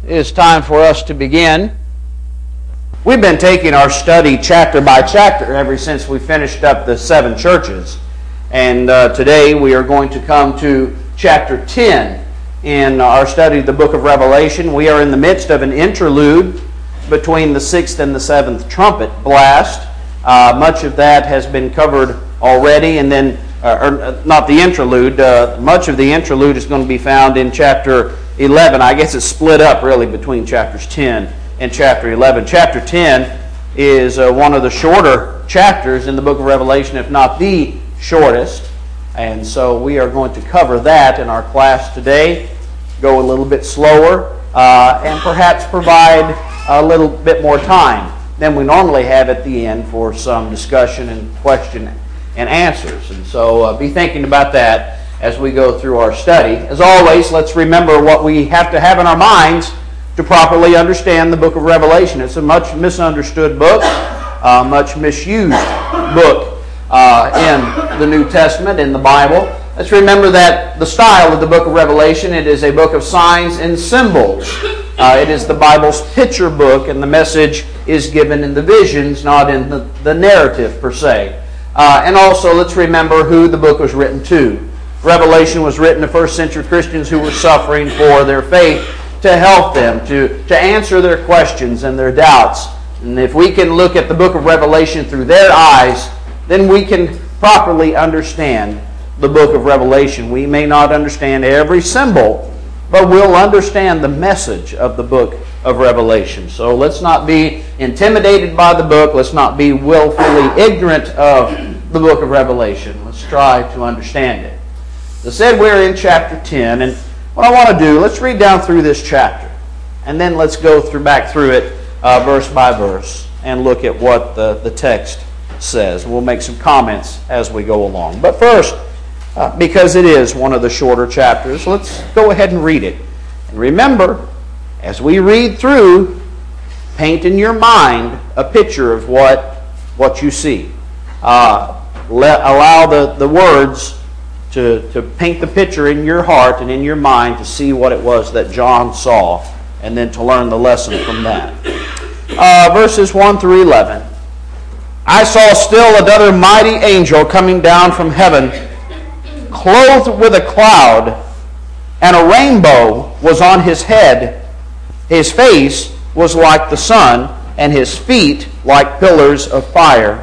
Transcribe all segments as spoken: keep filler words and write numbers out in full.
It is time for us to begin. We've been taking our study chapter by chapter ever since we finished up the seven churches. And uh, today we are going to come to chapter ten in our study of the book of Revelation. We are in the midst of an interlude between the sixth and the seventh trumpet blast. Uh, much of that has been covered already, and then, uh, or not the interlude, uh, much of the interlude is going to be found in chapter eleven. I guess it's split up really between chapters ten and chapter eleven. Chapter ten is uh, one of the shorter chapters in the book of Revelation, if not the shortest. And so we are going to cover that in our class today, go a little bit slower, uh, and perhaps provide a little bit more time than we normally have at the end for some discussion and question and answers. And so uh, be thinking about that as we go through our study. As always, let's remember what we have to have in our minds to properly understand the book of Revelation. It's a much misunderstood book, a much misused book uh, in the New Testament, in the Bible. Let's remember that the style of the book of Revelation, it is a book of signs and symbols. Uh, it is the Bible's picture book, and the message is given in the visions, not in the, the narrative per se. Uh, and also, let's remember who the book was written to. Revelation was written to first century Christians who were suffering for their faith, to help them, to, to answer their questions and their doubts. And if we can look at the book of Revelation through their eyes, then we can properly understand the book of Revelation. We may not understand every symbol, but we'll understand the message of the book of Revelation. So let's not be intimidated by the book. Let's not be willfully ignorant of the book of Revelation. Let's try to understand it. As I said, we're in chapter ten, and what I want to do, let's read down through this chapter, and then let's go through back through it uh, verse by verse and look at what the, the text says. We'll make some comments as we go along. But first, uh, because it is one of the shorter chapters, let's go ahead and read it. And remember, as we read through, paint in your mind a picture of what, what you see. Uh, let, allow the, the words To, to paint the picture in your heart and in your mind to see what it was that John saw, and then to learn the lesson from that. Uh, verses one through eleven. I saw still another mighty angel coming down from heaven, clothed with a cloud, and a rainbow was on his head. His face was like the sun, and his feet like pillars of fire.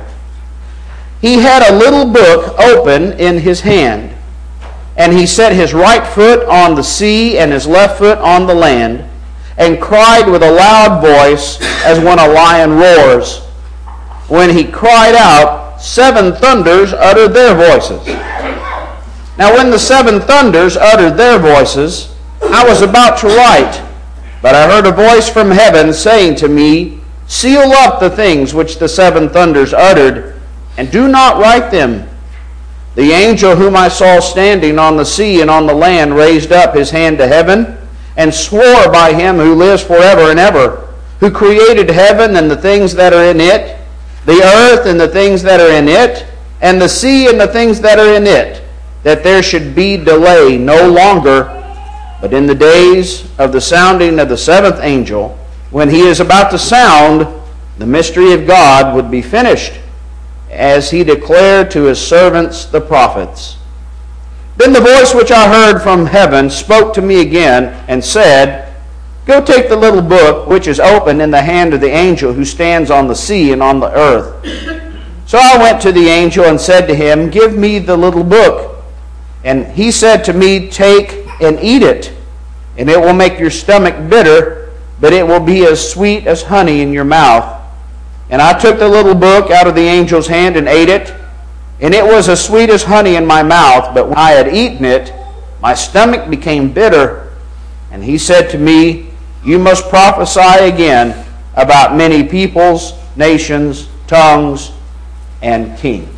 He had a little book open in his hand, and he set his right foot on the sea and his left foot on the land, and cried with a loud voice as when a lion roars. When he cried out, seven thunders uttered their voices. Now when the seven thunders uttered their voices, I was about to write, but I heard a voice from heaven saying to me, seal up the things which the seven thunders uttered, and do not write them. The angel whom I saw standing on the sea and on the land raised up his hand to heaven and swore by him who lives forever and ever, who created heaven and the things that are in it, the earth and the things that are in it, and the sea and the things that are in it, that there should be delay no longer, but in the days of the sounding of the seventh angel, when he is about to sound, the mystery of God would be finished, as he declared to his servants the prophets. Then the voice which I heard from heaven spoke to me again and said, go take the little book which is open in the hand of the angel who stands on the sea and on the earth. So I went to the angel and said to him, give me the little book. And he said to me, take and eat it, and it will make your stomach bitter, but it will be as sweet as honey in your mouth. And I took the little book out of the angel's hand and ate it, and it was as sweet as honey in my mouth, but when I had eaten it, my stomach became bitter. And he said to me, you must prophesy again about many peoples, nations, tongues, and kings.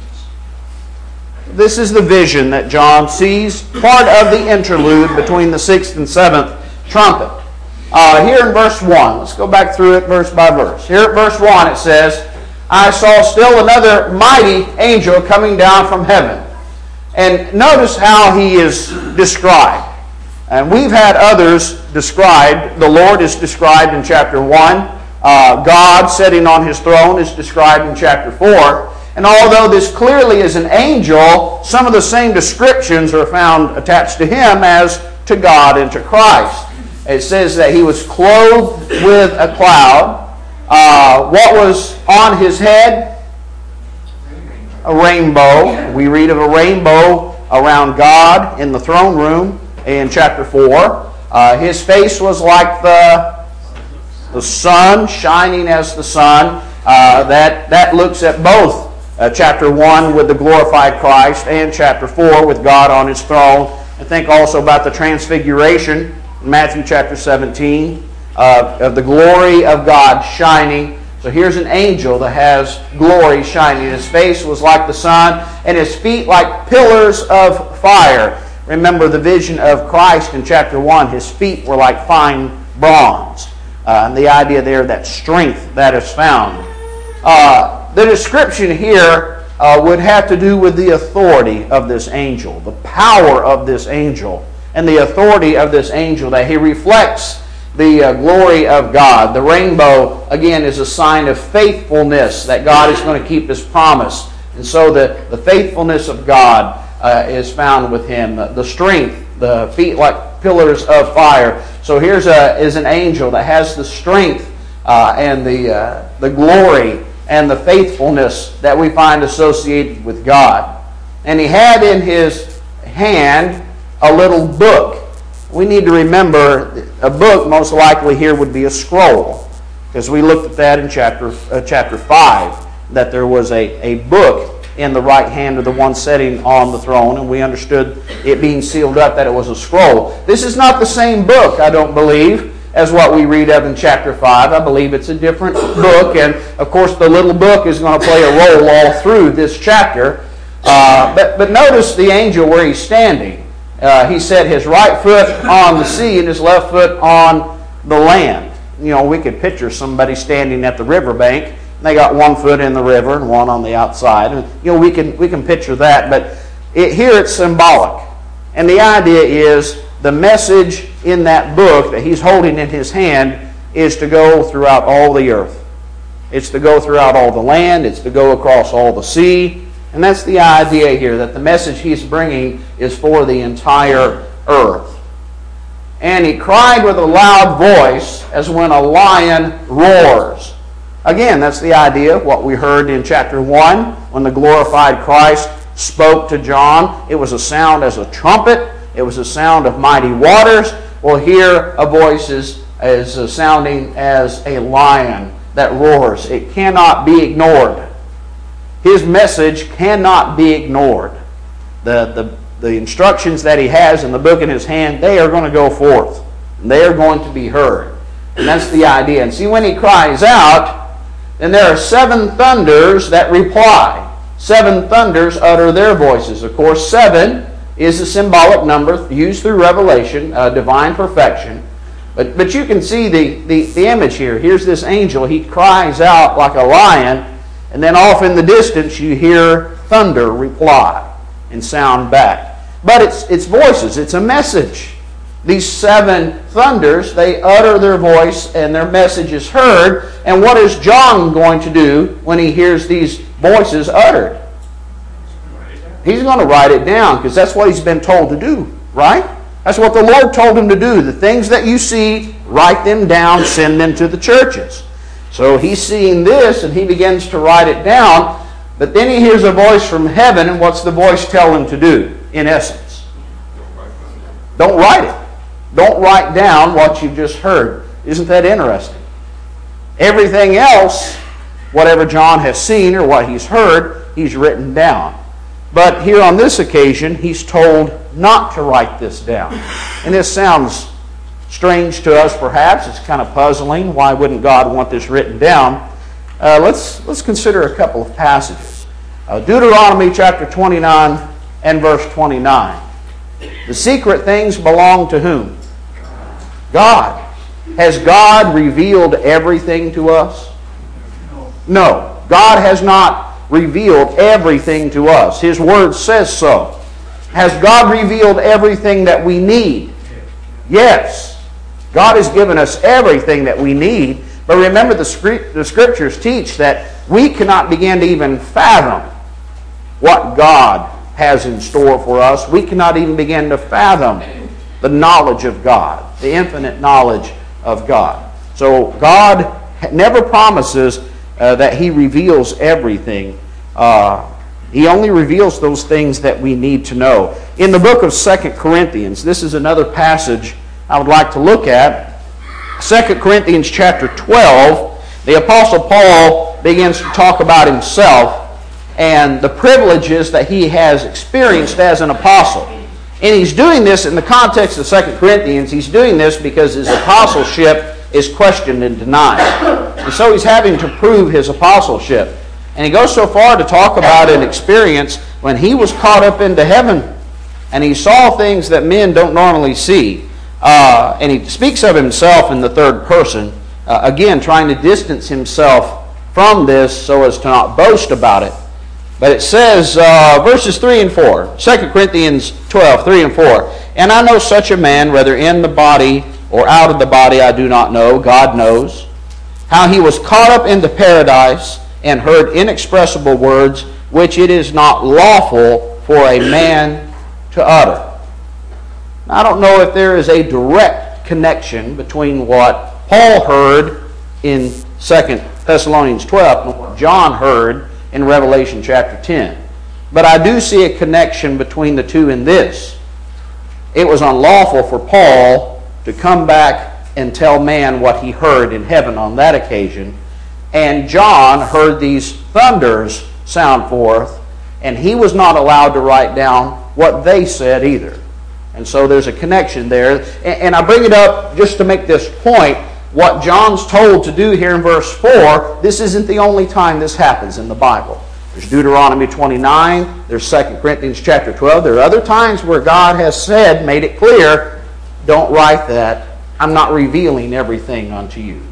This is the vision that John sees, part of the interlude between the sixth and seventh trumpet. Uh, here in verse one, let's go back through it verse by verse. Here at verse one it says, I saw still another mighty angel coming down from heaven. And notice how he is described. And we've had others described. The Lord is described in chapter one. Uh, God sitting on his throne is described in chapter four. And although this clearly is an angel, some of the same descriptions are found attached to him as to God and to Christ. It says that he was clothed with a cloud. Uh, what was on his head? A rainbow. We read of a rainbow around God in the throne room in chapter four. Uh, his face was like the, the sun, shining as the sun. Uh, that, that looks at both uh, chapter one with the glorified Christ and chapter four with God on his throne. And think also about the transfiguration in Matthew chapter seventeen uh, of the glory of God shining. So here's an angel that has glory shining. His face was like the sun, and his feet like pillars of fire. Remember the vision of Christ in chapter one. His feet were like fine bronze. Uh, and the idea there, that strength that is found. Uh, the description here uh, would have to do with the authority of this angel, the power of this angel, and the authority of this angel, that he reflects the uh, glory of God. The rainbow, again, is a sign of faithfulness, that God is going to keep his promise. And so the, the faithfulness of God uh, is found with him. The, the strength, the feet like pillars of fire. So here's a, is an angel that has the strength uh, and the, uh, the glory and the faithfulness that we find associated with God. And he had in his hand a little book. We need to remember a book most likely here would be a scroll, because we looked at that in chapter uh, chapter five, that there was a, a book in the right hand of the one sitting on the throne, and we understood it being sealed up that it was a scroll. This is not the same book, I don't believe, as what we read of in chapter five. I believe it's a different book, and of course the little book is going to play a role all through this chapter. Uh, but, but notice the angel where he's standing. Uh, he set his right foot on the sea and his left foot on the land. You know, we could picture somebody standing at the riverbank, and they got one foot in the river and one on the outside. And, you know, we can we can picture that, but it, here it's symbolic. And the idea is the message in that book that he's holding in his hand is to go throughout all the earth. It's to go throughout all the land. It's to go across all the sea. And that's the idea here, that the message he's bringing is for the entire earth. And he cried with a loud voice as when a lion roars. Again, that's the idea of what we heard in chapter one when the glorified Christ spoke to John. It was a sound as a trumpet. It was a sound of mighty waters. Well, here a voice is, is sounding as a lion that roars. It cannot be ignored. His message cannot be ignored. The, the, the instructions that he has in the book in his hand, they are going to go forth. And they are going to be heard. And that's the idea. And see, when he cries out, then there are seven thunders that reply. Seven thunders utter their voices. Of course, seven is a symbolic number used through Revelation, uh, divine perfection. But, but you can see the, the, the image here. Here's this angel. He cries out like a lion. And then off in the distance you hear thunder reply and sound back. But it's, it's voices. It's a message. These seven thunders, they utter their voice and their message is heard. And what is John going to do when he hears these voices uttered? He's going to write it down, because that's what he's been told to do, right? That's what the Lord told him to do. The things that you see, write them down, send them to the churches. So he's seeing this, and he begins to write it down. But then he hears a voice from heaven, and what's the voice tell him to do, in essence? Don't write it. Don't write down what you've just heard. Isn't that interesting? Everything else, whatever John has seen or what he's heard, he's written down. But here on this occasion, he's told not to write this down. And this sounds strange to us, perhaps. It's kind of puzzling. Why wouldn't God want this written down? Uh, let's, let's consider a couple of passages. Uh, Deuteronomy chapter twenty-nine and verse twenty-nine. The secret things belong to whom? God. Has God revealed everything to us? No. God has not revealed everything to us. His Word says so. Has God revealed everything that we need? Yes, God has given us everything that we need, but remember the, script, the Scriptures teach that we cannot begin to even fathom what God has in store for us. We cannot even begin to fathom the knowledge of God, the infinite knowledge of God. So God never promises uh, that He reveals everything. Uh, he only reveals those things that we need to know. In the book of Second Corinthians, this is another passage I would like to look at. Second Corinthians chapter twelve, the Apostle Paul begins to talk about himself and the privileges that he has experienced as an apostle. And he's doing this in the context of Second Corinthians. He's doing this because his apostleship is questioned and denied. And so he's having to prove his apostleship. And he goes so far to talk about an experience when he was caught up into heaven and he saw things that men don't normally see. Uh, and he speaks of himself in the third person, uh, again trying to distance himself from this so as to not boast about it. But it says, uh, verses three and four, Second Corinthians twelve, three and four, "And I know such a man, whether in the body or out of the body I do not know, God knows, how he was caught up into paradise and heard inexpressible words, which it is not lawful for a man to utter." Now, I don't know if there is a direct connection between what Paul heard in Second Thessalonians twelve and what John heard in Revelation chapter ten. But I do see a connection between the two in this. It was unlawful for Paul to come back and tell man what he heard in heaven on that occasion. And John heard these thunders sound forth, and he was not allowed to write down what they said either. And so there's a connection there. And I bring it up just to make this point. What John's told to do here in verse four, this isn't the only time this happens in the Bible. There's Deuteronomy twenty-nine, there's Second Corinthians chapter twelve. There are other times where God has said, made it clear, don't write that. I'm not revealing everything unto you.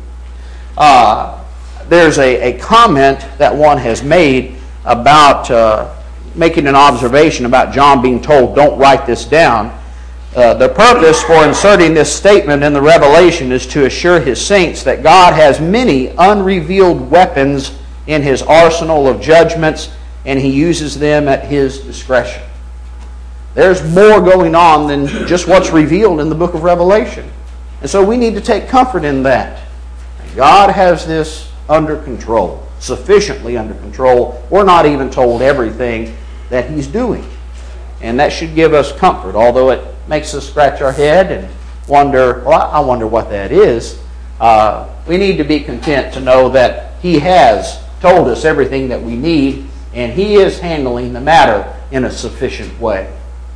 Uh, there's a, a comment that one has made about uh, making an observation about John being told, don't write this down. Uh, the purpose for inserting this statement in the Revelation is to assure his saints that God has many unrevealed weapons in his arsenal of judgments, and he uses them at his discretion. There's more going on than just what's revealed in the book of Revelation. And so we need to take comfort in that. God has this under control, sufficiently under control. We're not even told everything that he's doing. And that should give us comfort, although it makes us scratch our head and wonder, well, I wonder what that is. Uh, we need to be content to know that he has told us everything that we need, and he is handling the matter in a sufficient way.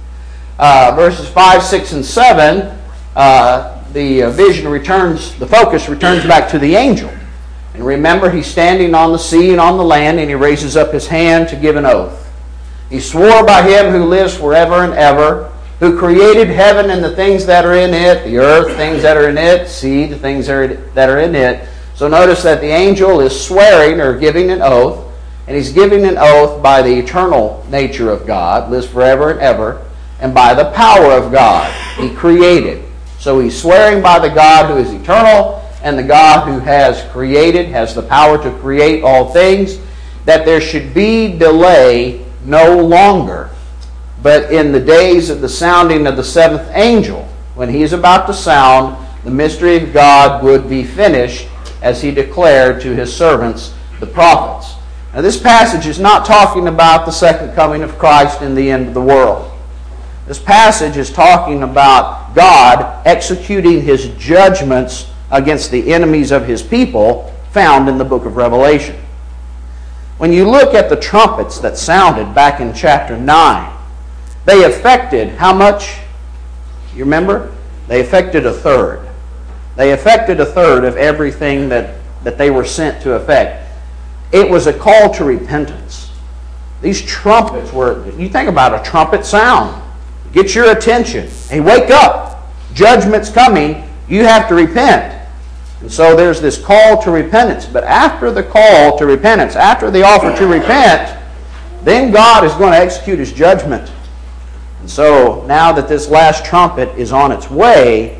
Uh, verses five, six, and seven, uh, the vision returns, the focus returns back to the angel. And remember, he's standing on the sea and on the land, and he raises up his hand to give an oath. He swore by him who lives forever and ever, who created heaven and the things that are in it, the earth, things that are in it, sea, the things that are in it. So notice that the angel is swearing or giving an oath, and he's giving an oath by the eternal nature of God, lives forever and ever, and by the power of God he created. So he's swearing by the God who is eternal and the God who has created, has the power to create all things, that there should be delay no longer. But in the days of the sounding of the seventh angel, when he is about to sound, the mystery of God would be finished, as he declared to his servants, the prophets. Now this passage is not talking about the second coming of Christ and the end of the world. This passage is talking about God executing his judgments against the enemies of his people found in the book of Revelation. When you look at the trumpets that sounded back in chapter nine, they affected how much? You remember? They affected a third. They affected a third of everything that, that they were sent to affect. It was a call to repentance. These trumpets were, you think about a trumpet sound. Get your attention. Hey, wake up. Judgment's coming. You have to repent. And so there's this call to repentance. But after the call to repentance, after the offer to repent, then God is going to execute his judgment. And so now that this last trumpet is on its way,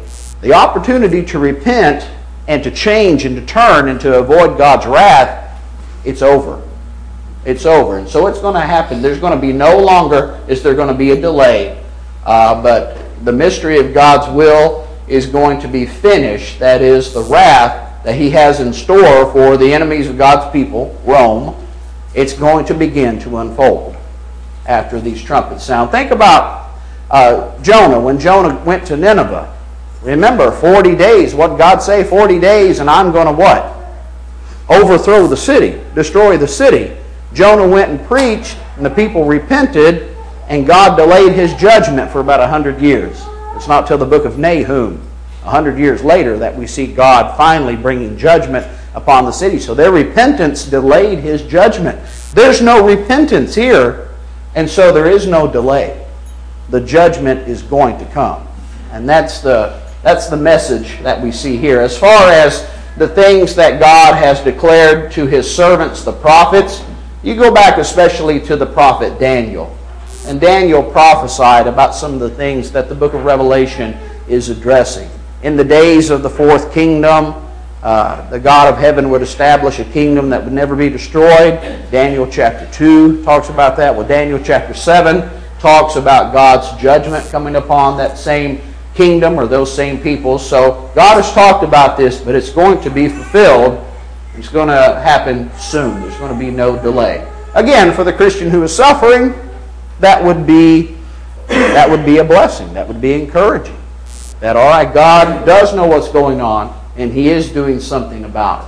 The opportunity to repent and to change and to turn and to avoid God's wrath, it's over. It's over. And so it's going to happen. There's going to be no longer is there going to be a delay. Uh, but the mystery of God's will is going to be finished. That is, the wrath that He has in store for the enemies of God's people, Rome, it's going to begin to unfold after these trumpets sound. Think about uh, Jonah. When Jonah went to Nineveh, remember, forty days. What did God say? forty days, and I'm going to what? Overthrow the city, destroy the city. Jonah went and preached, and the people repented, and God delayed His judgment for about one hundred years. It's not till the book of Nahum, one hundred years later, that we see God finally bringing judgment upon the city. So their repentance delayed His judgment. There's no repentance here, and so there is no delay. The judgment is going to come. And that's the, that's the message that we see here. As far as the things that God has declared to His servants, the prophets, you go back especially to the prophet Daniel. And Daniel prophesied about some of the things that the book of Revelation is addressing. In the days of the fourth kingdom, uh, the God of heaven would establish a kingdom that would never be destroyed. Daniel chapter two talks about that. Well, Daniel chapter seven talks about God's judgment coming upon that same kingdom or those same people. So God has talked about this, but it's going to be fulfilled. It's going to happen soon. There's going to be no delay. Again, for the Christian who is suffering, that would be that would be a blessing. That would be encouraging. That, all right, God does know what's going on, and He is doing something about it.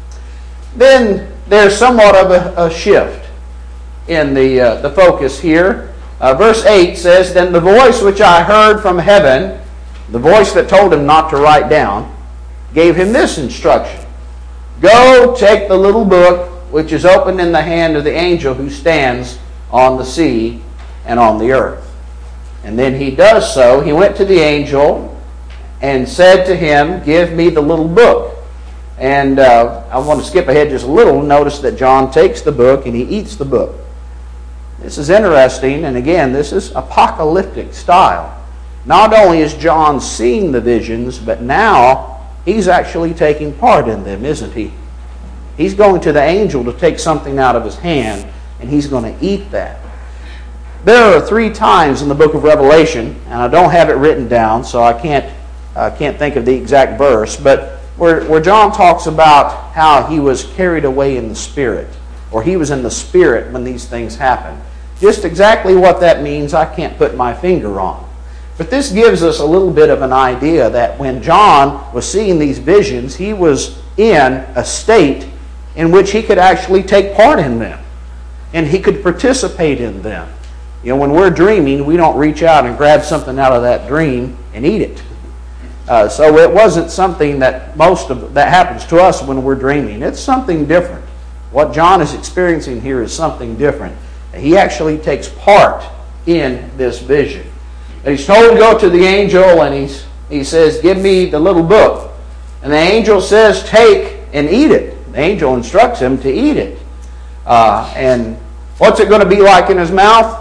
Then there's somewhat of a, a shift in the, uh, the focus here. Uh, verse eight says, "Then the voice which I heard from heaven," the voice that told him not to write down, "gave him this instruction. Go, take the little book which is opened in the hand of the angel who stands on the sea and on the earth." And then he does so. He went to the angel and said to him, "Give me the little book." And uh, I want to skip ahead just a little. Notice that John takes the book and he eats the book. This is interesting, and again, this is apocalyptic style. Not only is John seeing the visions, but now he's actually taking part in them, isn't he? He's going to the angel to take something out of his hand, and he's going to eat that. There are three times in the book of Revelation, and I don't have it written down, so I can't I can't think of the exact verse, but where, where John talks about how he was carried away in the Spirit, or he was in the Spirit when these things happened. Just exactly what that means, I can't put my finger on. But this gives us a little bit of an idea that when John was seeing these visions, he was in a state in which he could actually take part in them, and he could participate in them. You know, when we're dreaming, we don't reach out and grab something out of that dream and eat it. Uh, so it wasn't something that most of that happens to us when we're dreaming. It's something different. What John is experiencing here is something different. He actually takes part in this vision. And he's told to go to the angel, and he's, he says, "Give me the little book." And the angel says, "Take and eat it." The angel instructs him to eat it. Uh, and what's it going to be like in his mouth?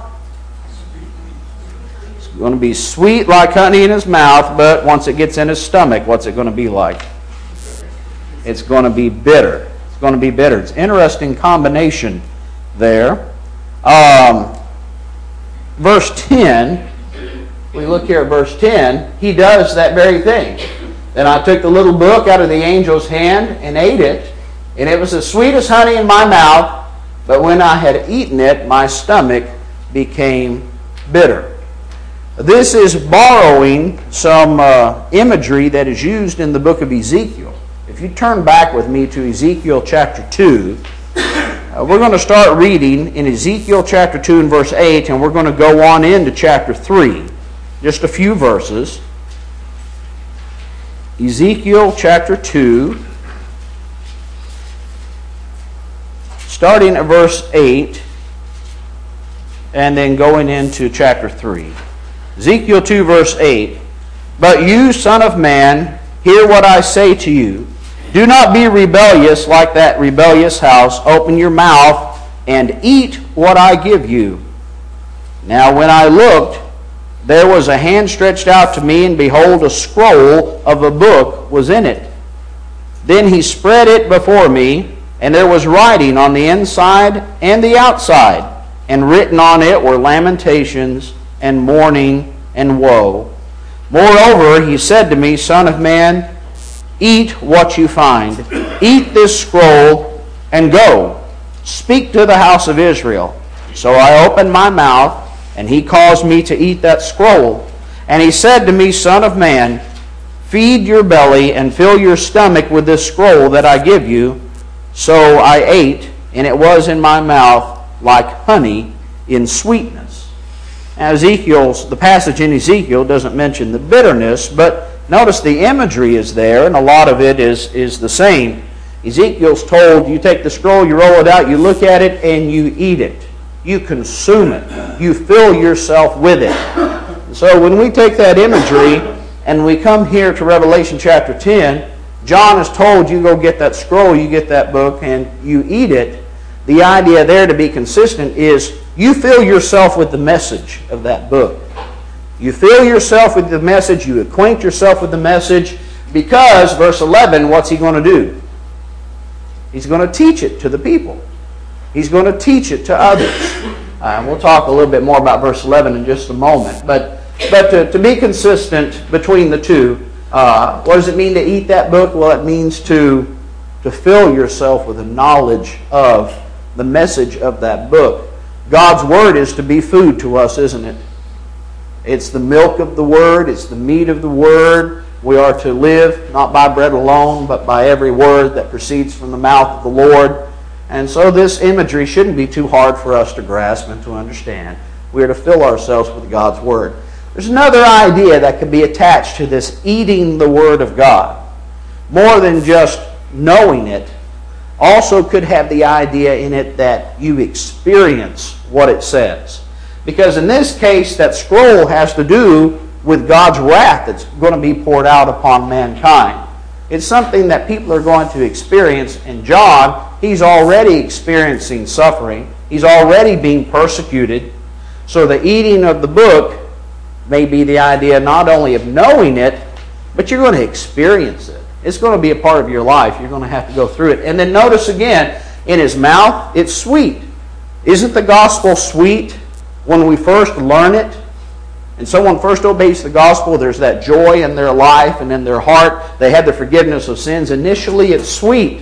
It's going to be sweet like honey in his mouth, but once it gets in his stomach, what's it going to be like? It's going to be bitter. It's going to be bitter. It's an interesting combination there. Um, verse ten, we look here at verse ten, he does that very thing. "Then I took the little book out of the angel's hand and ate it, and it was as sweet as honey in my mouth, but when I had eaten it, my stomach became bitter." This is borrowing some uh, imagery that is used in the book of Ezekiel. If you turn back with me to Ezekiel chapter two, uh, we're going to start reading in Ezekiel chapter two and verse eight, and we're going to go on into chapter three. Just a few verses. Ezekiel chapter two, starting at verse eight, and then going into chapter three. Ezekiel two, verse eight. "But you, son of man, hear what I say to you. Do not be rebellious like that rebellious house. Open your mouth and eat what I give you." Now when I looked, there was a hand stretched out to me, and behold, a scroll of a book was in it. Then he spread it before me, and there was writing on the inside and the outside, and written on it were lamentations and mourning and woe. Moreover, he said to me, Son of man, eat what you find. Eat this scroll and go. Speak to the house of Israel. So I opened my mouth, and he caused me to eat that scroll. And he said to me, Son of man, feed your belly and fill your stomach with this scroll that I give you. So I ate, and it was in my mouth like honey in sweetness. Now Ezekiel's, the passage in Ezekiel doesn't mention the bitterness, but notice the imagery is there, and a lot of it is, is the same. Ezekiel's told, you take the scroll, you roll it out, you look at it, and you eat it. You consume it. You fill yourself with it. So when we take that imagery and we come here to Revelation chapter ten, John is told you go get that scroll, you get that book, and you eat it. The idea there, to be consistent, is you fill yourself with the message of that book. You fill yourself with the message, you acquaint yourself with the message, because, verse eleven, what's he going to do? He's going to teach it to the people. He's going to teach it to others. Uh, and we'll talk a little bit more about verse eleven in just a moment. But, but to, to be consistent between the two, uh, what does it mean to eat that book? Well, it means to, to fill yourself with the knowledge of the message of that book. God's Word is to be food to us, isn't it? It's the milk of the Word. It's the meat of the Word. We are to live not by bread alone, but by every word that proceeds from the mouth of the Lord. And so this imagery shouldn't be too hard for us to grasp and to understand. We are to fill ourselves with God's Word. There's another idea that can be attached to this eating the Word of God. More than just knowing it, also could have the idea in it that you experience what it says. Because in this case, that scroll has to do with God's wrath that's going to be poured out upon mankind. It's something that people are going to experience. And John, he's already experiencing suffering. He's already being persecuted. So the eating of the book may be the idea not only of knowing it, but you're going to experience it. It's going to be a part of your life. You're going to have to go through it. And then notice again, in his mouth, it's sweet. Isn't the gospel sweet when we first learn it? And someone first obeys the gospel, there's that joy in their life and in their heart. They have the forgiveness of sins. Initially, it's sweet.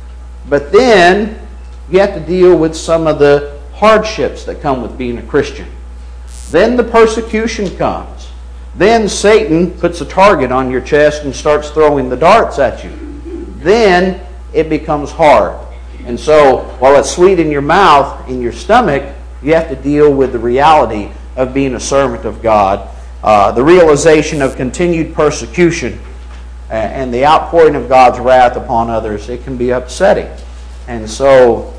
But then, you have to deal with some of the hardships that come with being a Christian. Then the persecution comes. Then Satan puts a target on your chest and starts throwing the darts at you. Then it becomes hard. And so, while it's sweet in your mouth, in your stomach, you have to deal with the reality of being a servant of God, uh, the realization of continued persecution, and the outpouring of God's wrath upon others. It can be upsetting. And so,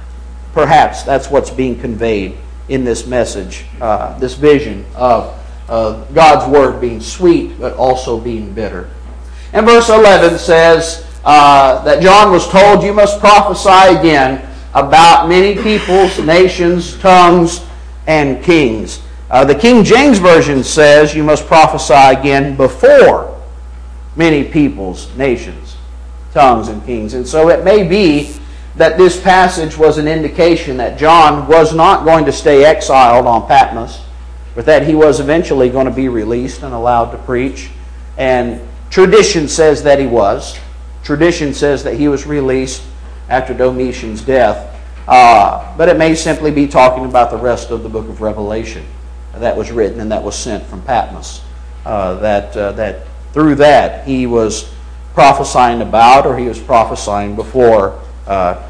perhaps that's what's being conveyed in this message, uh, this vision of uh, God's Word being sweet, but also being bitter. And verse eleven says uh, that John was told, you must prophesy again about many peoples, nations, tongues, and kings. Uh, the King James Version says you must prophesy again before many peoples, nations, tongues, and kings. And so it may be that this passage was an indication that John was not going to stay exiled on Patmos, but that he was eventually going to be released and allowed to preach. And tradition says that he was. Tradition says that he was released after Domitian's death. Uh, but it may simply be talking about the rest of the book of Revelation that was written and that was sent from Patmos. Uh, that, uh, that through that he was prophesying about, or he was prophesying before uh,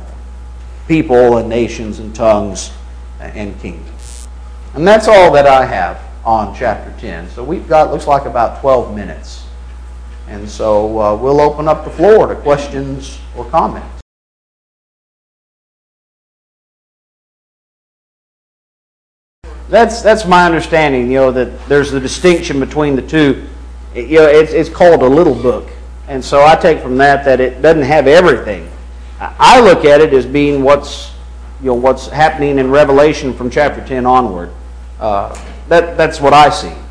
people and nations and tongues and kingdoms. And that's all that I have on chapter ten. So we've got, looks like about twelve minutes. And so uh, we'll open up the floor to questions or comments. That's that's my understanding, you know, that there's a distinction between the two. It, you know, it's, it's called a little book. And so I take from that that it doesn't have everything. I look at it as being what's, you know, what's happening in Revelation from chapter ten onward. Uh, That, that's what I see.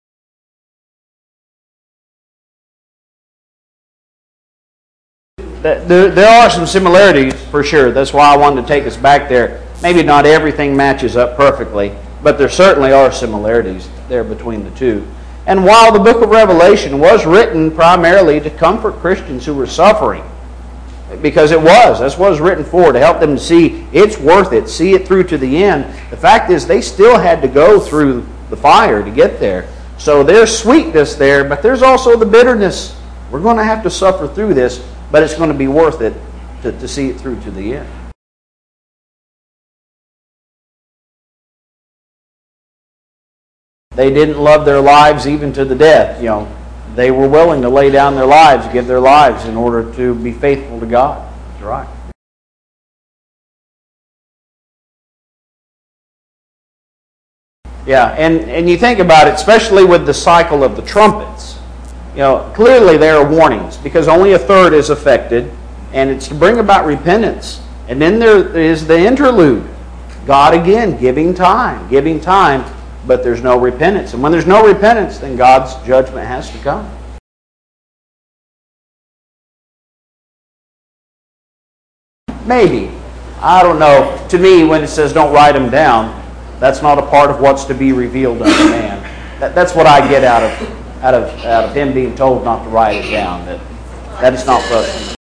There, there are some similarities for sure. That's why I wanted to take us back there. Maybe not everything matches up perfectly, but there certainly are similarities there between the two. And while the book of Revelation was written primarily to comfort Christians who were suffering, because it was, that's what it was written for, to help them to see it's worth it, see it through to the end. The fact is they still had to go through the fire to get there. So there's sweetness there, but there's also the bitterness. We're going to have to suffer through this, but it's going to be worth it to, to see it through to the end. They didn't love their lives even to the death. You know, they were willing to lay down their lives, give their lives in order to be faithful to God. That's right. Yeah, and, and you think about it, especially with the cycle of the trumpets. You know, clearly there are warnings because only a third is affected, and it's to bring about repentance. And then there is the interlude. God again giving time, giving time, but there's no repentance. And when there's no repentance, then God's judgment has to come. Maybe. I don't know. To me, when it says don't write them down, that's not a part of what's to be revealed unto man. That, that's what I get out of out of out of him being told not to write it down. That that is not for us.